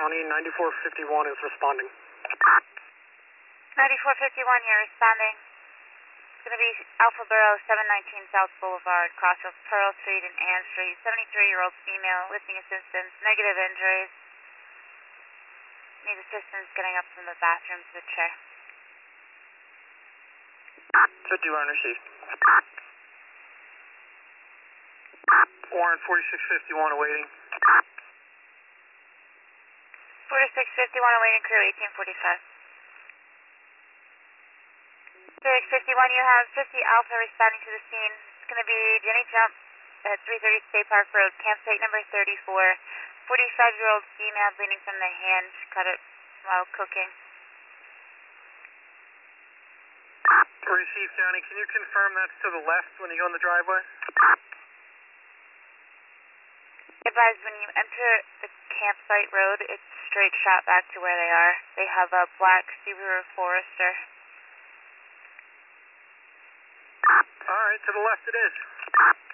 County, 9451 is responding. 9451, you're responding. It's going to be Alpha Borough, 719 South Boulevard, cross of Pearl Street and Ann Street. 73-year-old female, lifting assistance, negative injuries. Need assistance getting up from the bathroom to the chair. 51 received. Warrant 4651 awaiting. 4651 awaiting crew, 1845. 4651, you have 50 Alpha responding to the scene. It's going to be Jenny Jump at 330 State Park Road, campsite number 34. 45-year-old female bleeding from the hand, cut it while cooking. Receive County, can you confirm that's to the left when you go in the driveway? Advise when you enter the campsite road, it's straight shot back to where they are. They have a black Subaru Forester. Alright, to the left it is.